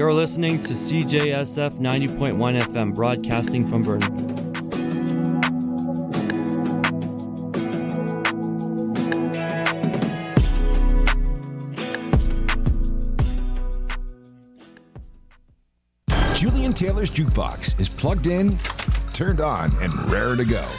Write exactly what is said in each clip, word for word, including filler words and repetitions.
You're listening to C J S F ninety point one F M, broadcasting from Burnaby. Julian Taylor's Jukebox is plugged in, turned on, and raring to go.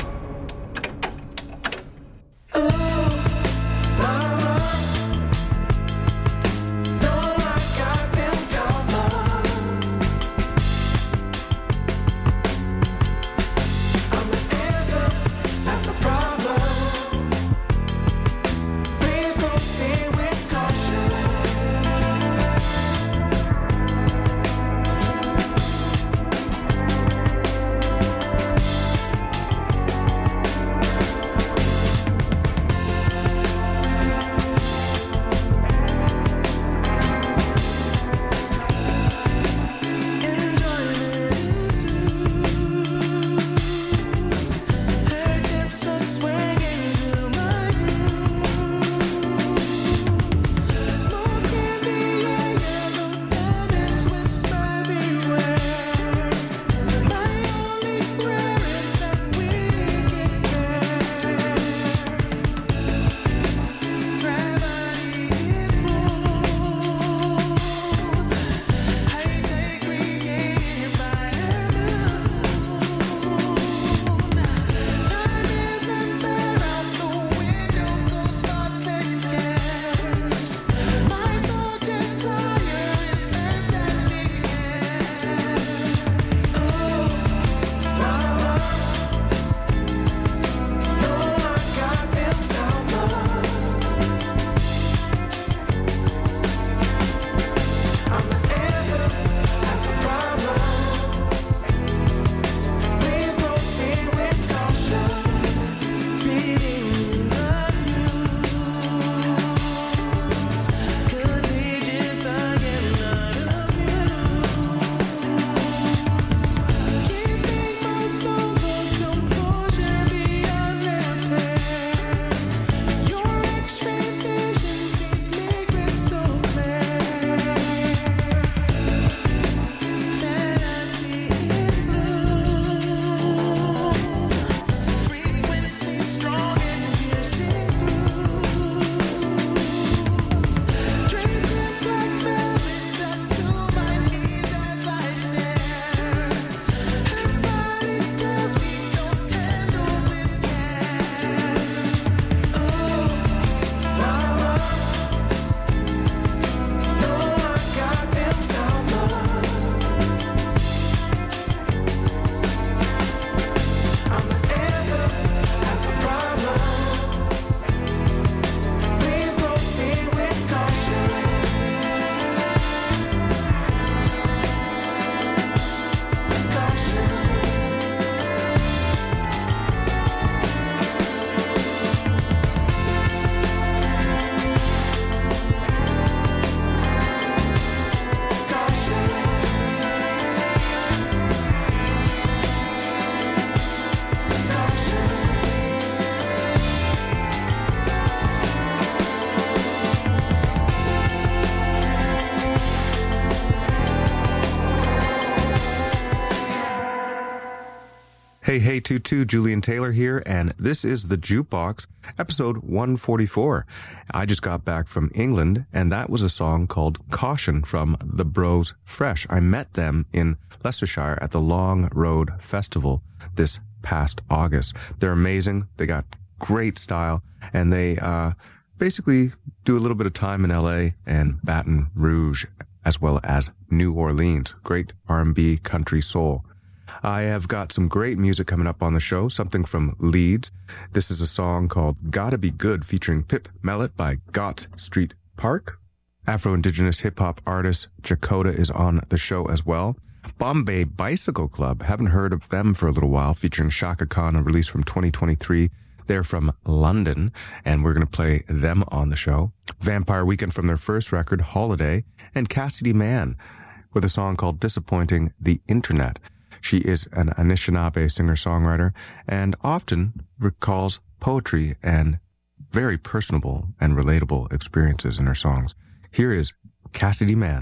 Hey, hey, two two, Julian Taylor here, and this is The Jukebox, episode one forty-four. I just got back from England, and that was a song called Caution from The Bros Fresh. I met them in Leicestershire at the Long Road Festival this past August. They're amazing. They got great style, and they uh basically do a little bit of time in L A and Baton Rouge, as well as New Orleans. Great R and B country soul. I have got some great music coming up on the show, something from Leeds. This is a song called Gotta Be Good featuring Pip Mellett by Gott Street Park. Afro-Indigenous hip-hop artist Jakota is on the show as well. Bombay Bicycle Club, haven't heard of them for a little while, featuring Shaka Khan, a release from twenty twenty-three. They're from London, and we're going to play them on the show. Vampire Weekend from their first record, Holiday, and Cassidy Mann with a song called Disappointing the Internet. She is an Anishinaabe singer-songwriter and often recalls poetry and very personable and relatable experiences in her songs. Here is Cassidy Mann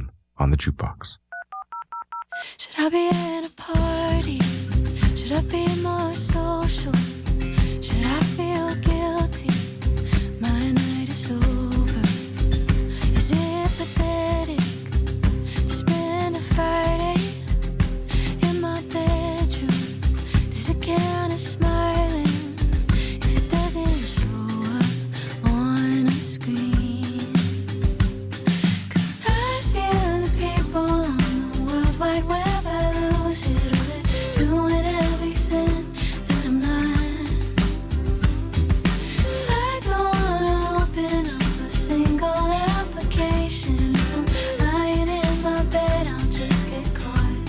on the Jukebox. Should I be at a party? Should I be more social? Should I feel guilty? My night is over. Is it pathetic to spend a Friday in my bedroom? Does it count as smiling if it doesn't show up on a screen? 'Cause I see other people on the World Wide Web, I lose it all. They're doing everything that I'm not. So I don't wanna open up a single application. If I'm lying in my bed, I'll just get caught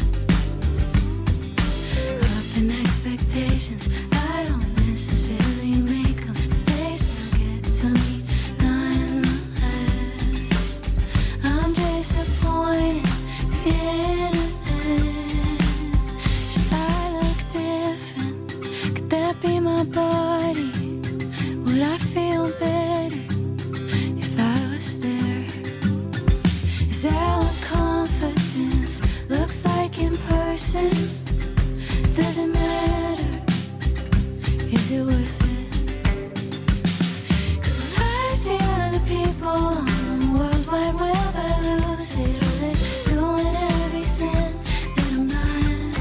up in expectations. I don't necessarily make them, they still get to me nonetheless. I'm disappointed, the internet. Should I look different? Could that be my body? Would I feel better if I was there? Is that what confidence looks like in person? Does it matter? Is it worth it? 'Cause when I see other people on the World Wide Web, I lose it all. They're doing everything that I'm not.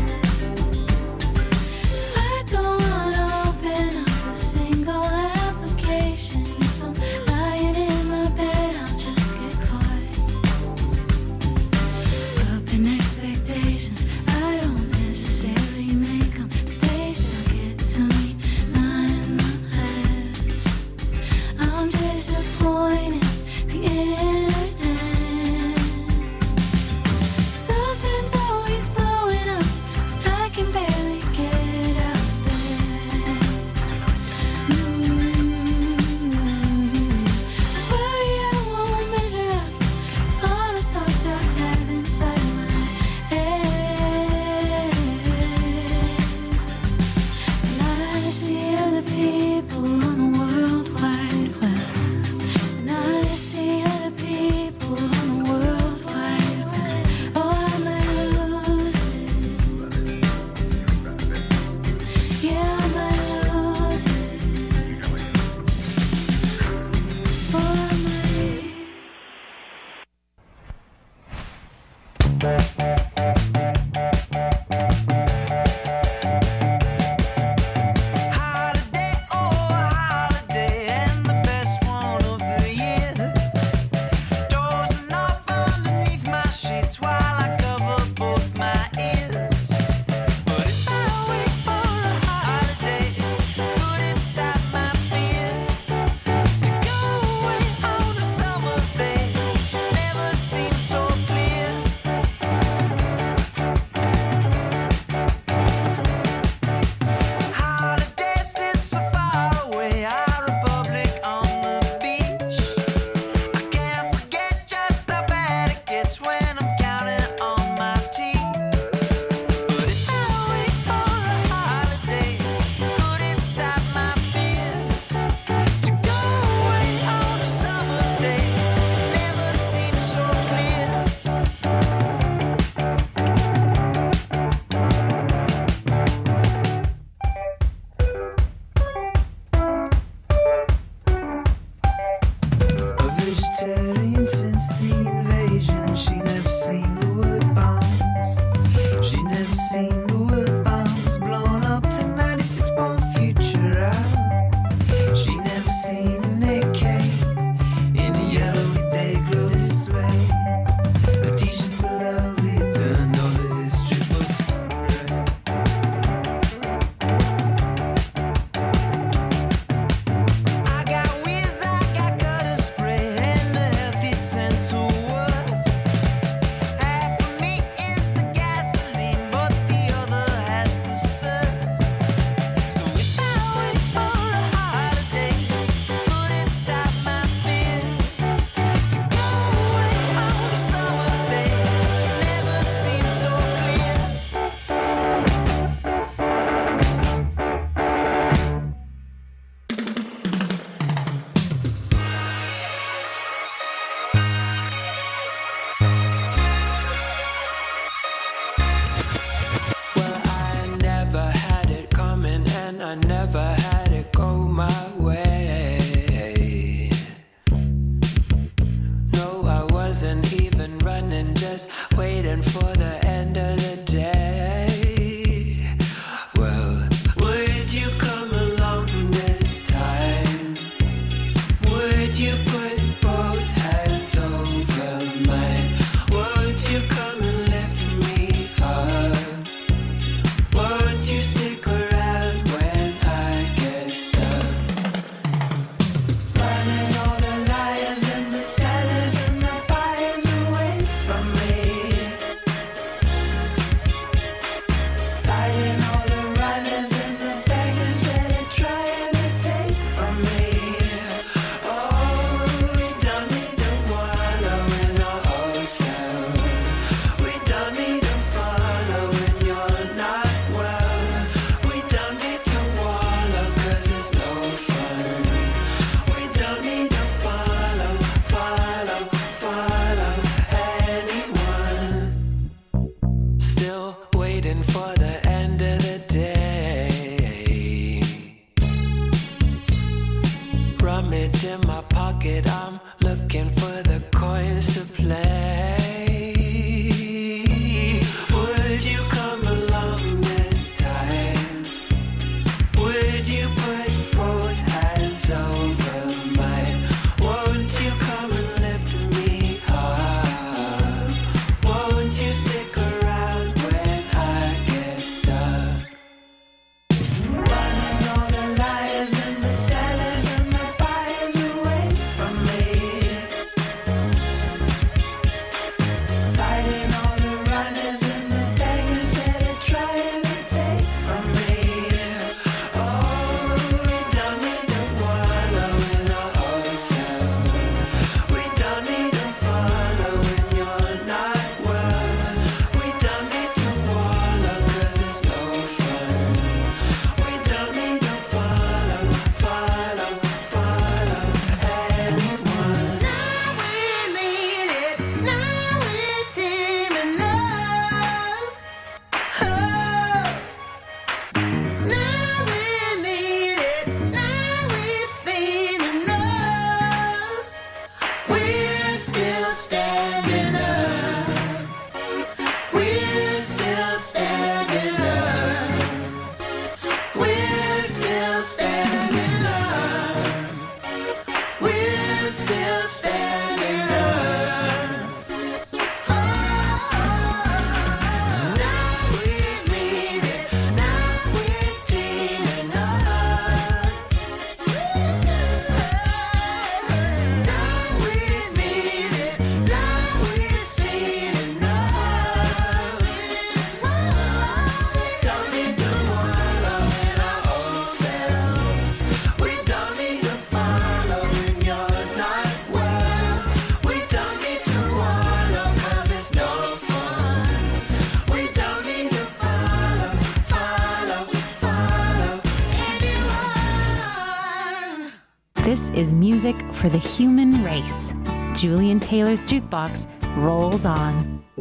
So I don't wanna open up a single application. If I'm lying in my bed, I'll just get caught up in expectations. I don't necessarily make them, but they still get to me nonetheless. I never had it go my way. No, I wasn't even running, just waiting for the end of the day. Well, would you come along this time? Would you put both hands over mine? Would you come and lift me up? Won't you stick around when I get stuck? Running all the liars and the sellers and the buyers away from me. Fighting all the runners and the beggars that are trying to take from me. Oh, we don't need to wallow in our ourselves. We don't need to follow when you're not well. We don't need to wallow 'cause it's no fun. We don't need to follow, follow, follow anyone. Still waiting for the end of the day. Rummage in my pocket, I'm looking for the coins to play. Would you come along this time? Would you put both hands over mine? Won't you come and lift me up? Won't you stick around when I get stuck? Running all the liars and the sellers and the buyers away from me. Fighting all the runners and the beggars that are trying to take from me. Oh, we don't need to wallow in our ourselves. We don't need to follow when you're not well. We don't need to wallow 'cause it's no fun. We don't need to follow, follow, follow anyone. Now we need it, now we're teaming up. Oh, now we need it, now we've seen enough. We're still standing up. We're still standing up. We're still standing up. We're still standing up. Oh, now we need it, now we're teaming up. Now we need it, now we've seen enough. Don't need to wallow in our own selves. We don't need to follow when you're not well. We don't need to wallow 'cause it's no fun. We don't need to follow, follow, follow anyone. This is music for the human race. Julian Taylor's Jukebox rolls on.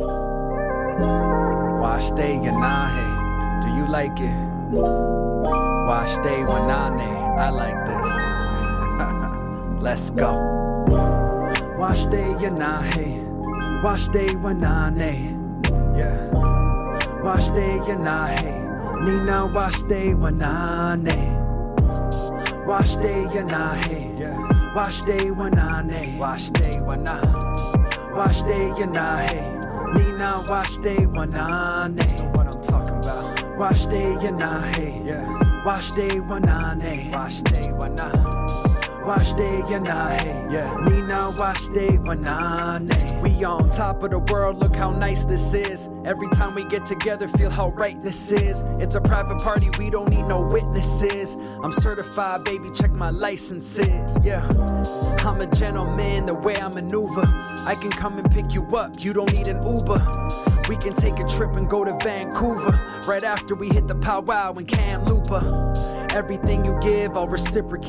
Wash day Yanahe, do you like it? Wash day Wanane, I like this. Let's go. Wash day Yanahe, wash day Wanane, yeah. Wash day Yanahe, Nina wash day Wanane. Wash day Yanahe, yeah. Wash day Wanane, wash day Wana. Wash day Yanahe, Nina wash day Wanane. What I'm talking about? Wash day Yanahe, yeah. Wash day Wanane, wash day Wana. Wash day Yanahe, yeah. Nina wash day Wanane. We on top of the world, look how nice this is. Every time we get together, feel how right this is. It's a private party, we don't need no witnesses. I'm certified, baby, check my licenses, yeah. I'm a gentleman, the way I maneuver. I can come and pick you up, you don't need an Uber. We can take a trip and go to Vancouver, right after we hit the powwow in Kamloops. Everything you give, I'll reciprocate.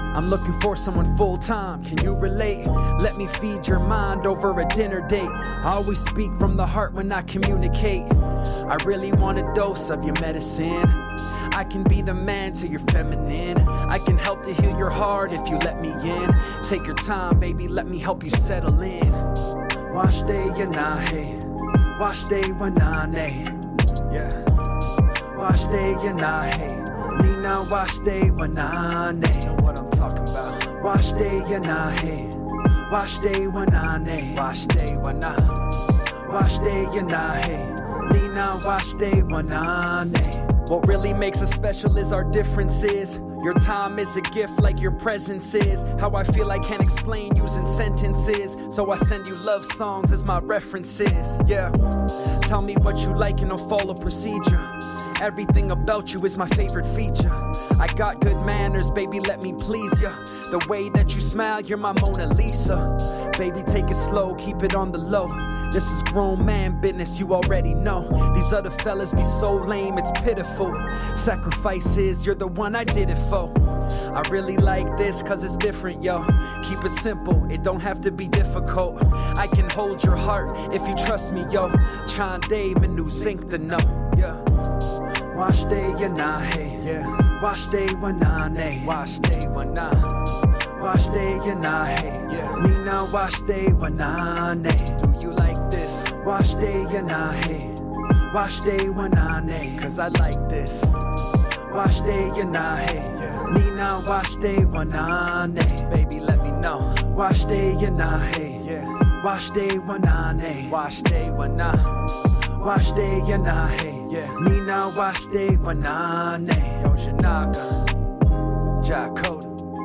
I'm looking for someone full-time, can you relate? Let me feed your mind over a dinner date. I always speak from the heart when I communicate. I really want a dose of your medicine. I can be the man to your feminine. I can help to heal your heart if you let me in. Take your time, baby, let me help you settle in. Wash day yanahe, wash day wanane. Yeah. Wash day yanahe, nina wash day wanane. Know what I'm talking about? Wash day yanahe, wash day wanane. Wash day wana, wash day yanahe, nina wash day wanane. What really makes us special is our differences. Your time is a gift like your presence is. How I feel I can't explain using sentences. So I send you love songs as my references. Yeah. Tell me what you like and I'll follow procedure. Everything about you is my favorite feature. I got good manners, baby, let me please ya. The way that you smile, you're my Mona Lisa. Baby, take it slow, keep it on the low. This is grown man business, you already know. These other fellas be so lame, it's pitiful. Sacrifices, you're the one I did it for. I really like this cause it's different, yo. Keep it simple, it don't have to be difficult. I can hold your heart if you trust me, yo. Chande menu sink the no, yeah. Wash day yanahe, yeah. Wash day wanane, wash day wana. Wash day yanahe, yeah. Nina wash day wanane. Do you like this? Wash day yanahe, wash day wanane. Cause I like this. Wash day yanahe, yeah. Nina wash day wanane. Baby, let me know. Wash day yanahe, yeah. Wash day wanane. Wash day wana. Wash day yanahe, yeah. Nina wash day wanane. Yo, Janaga, Jacoda.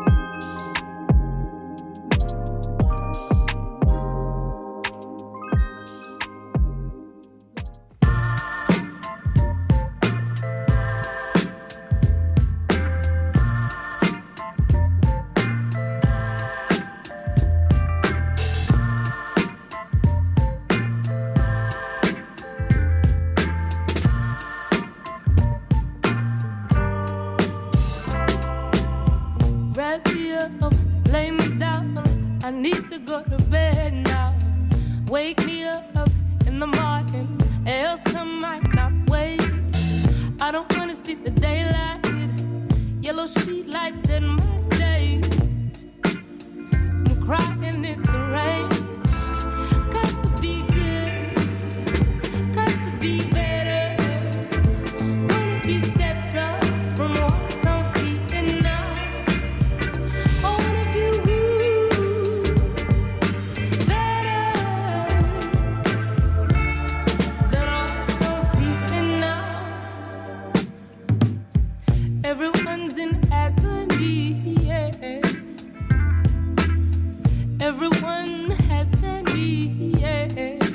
Lay me down, I need to go to bed now. Wake me up in the morning, else I might not wait. I don't wanna see the daylight, yellow street lights in my state. I'm crying in the rain. Got to be good, got to be better. Wanna be steps up from what I'm feeling now. Everyone's in agony, yes. Everyone has their needs.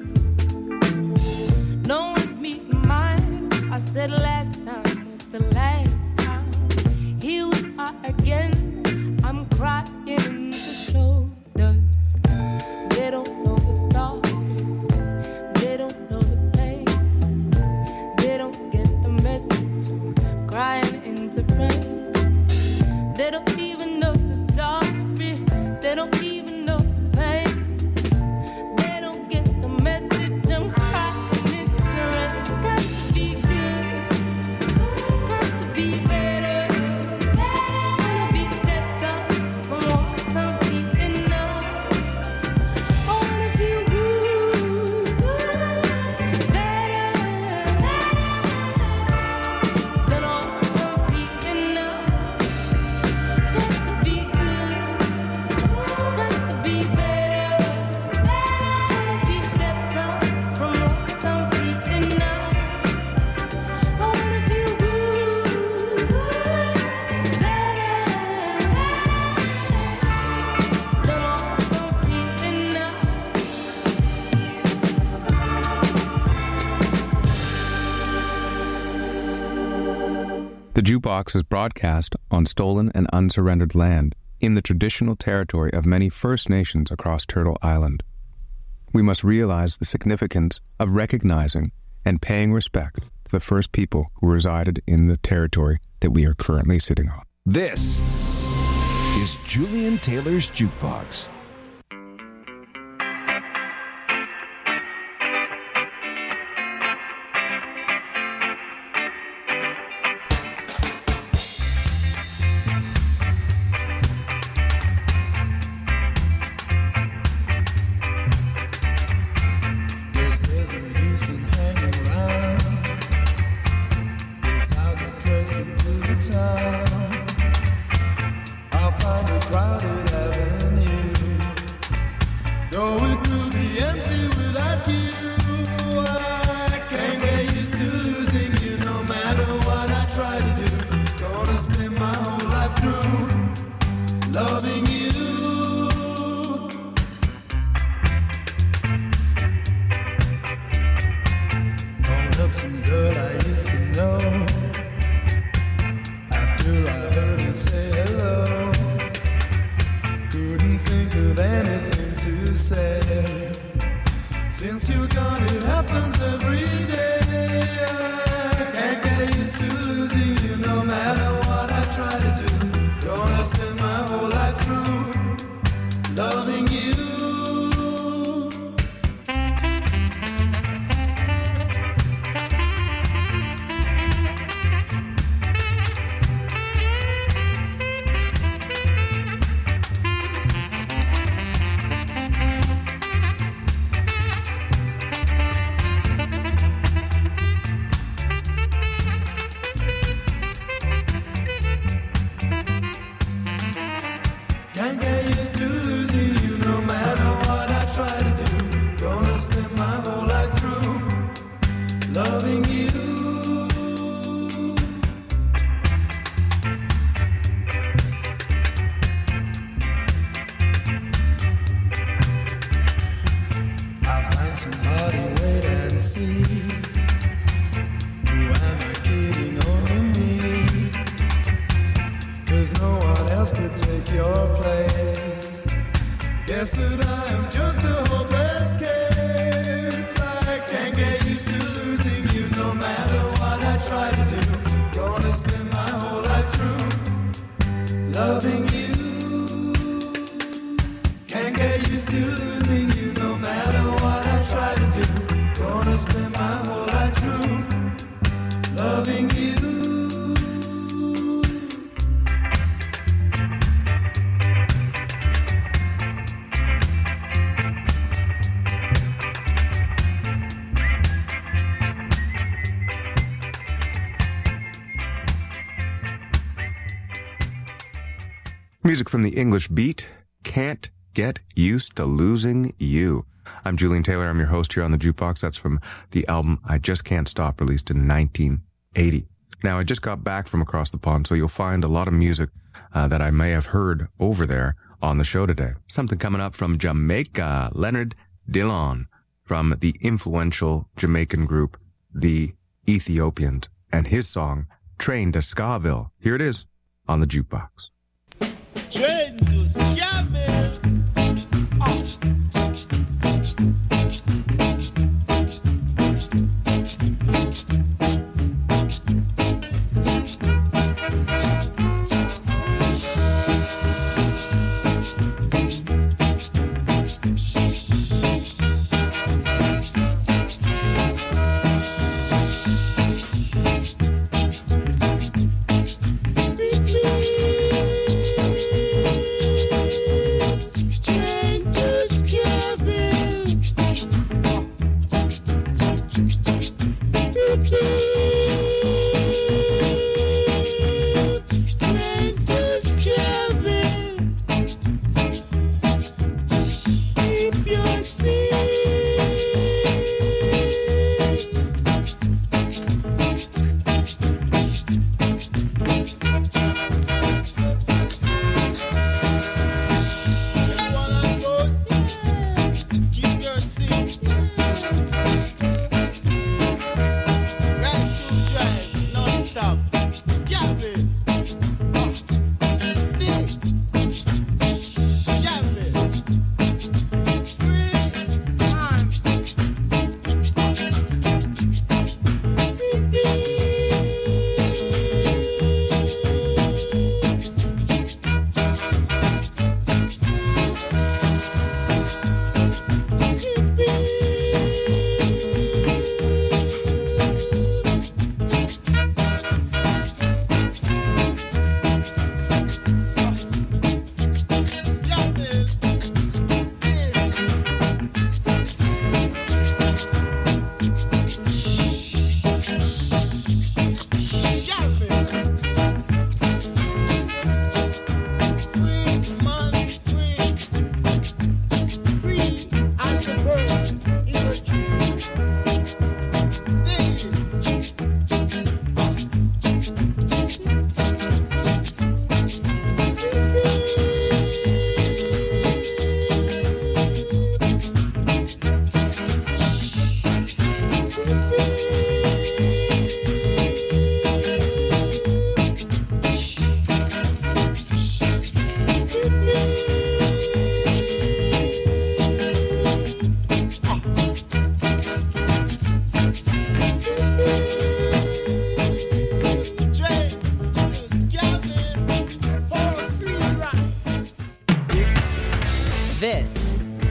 No one's meeting mine. I said last time was the last time. Here we are again. I'm crying in the shoulders. They don't know the story. They don't know the pain. They don't get the message. I'm crying into rain. They don't even know the story. They don't even know the pain. They don't get the message. I'm crying into rain. Got to be good. Got to be better. Wanna be steps up from what I'm feeling now. I wanna feel good. Better than all I'm feeling now. Got to be good. Got to be better. Wanna be steps up from what I'm feeling now. I wanna feel good. Better than all I'm feeling now. The Jukebox is broadcast on stolen and unsurrendered land in the traditional territory of many First Nations across Turtle Island. We must realize the significance of recognizing and paying respect to the first people who resided in the territory that we are currently sitting on. This is Julian Taylor's Jukebox. Music from the English Beat, Can't Get Used to Losing You. I'm Julian Taylor. I'm your host here on the Jukebox. That's from the album I Just Can't Stop, released in nineteen eighty. Now, I just got back from across the pond, so you'll find a lot of music uh, that I may have heard over there on the show today. Something coming up from Jamaica, Leonard Dillon, from the influential Jamaican group, the Ethiopians, and his song, Train to Skaville. Here it is on the Jukebox. Train to Skaville. Oh. Train to Skaville.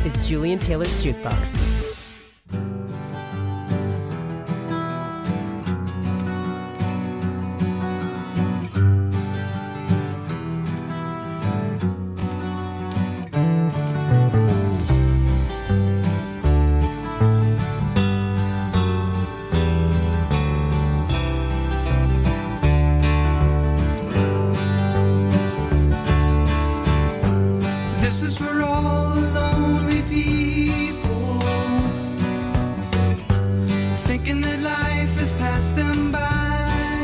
is Julian Taylor's Jukebox. This is for all the lonely people, thinking that life has passed them by.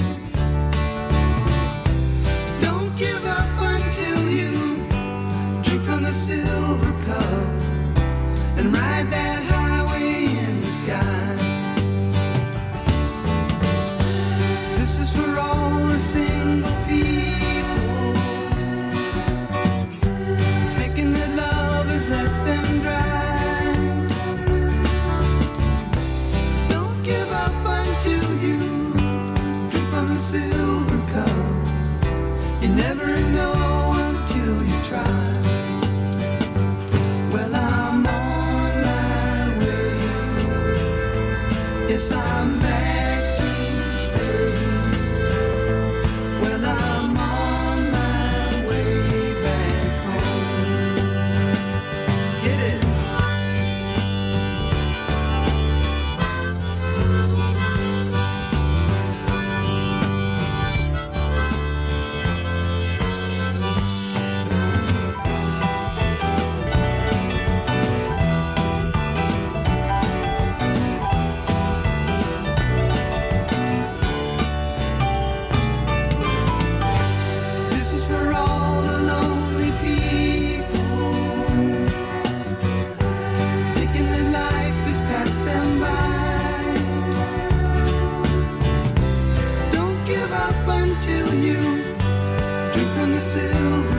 Don't give up until you drink from the silver cup and ride that highway in the sky. This is for all the single people, silver cup. You never know until you try. Well, I'm on my way. Yes, I'm back to stay. Well, I'm on my way back home. Get it? Until you drink from the silver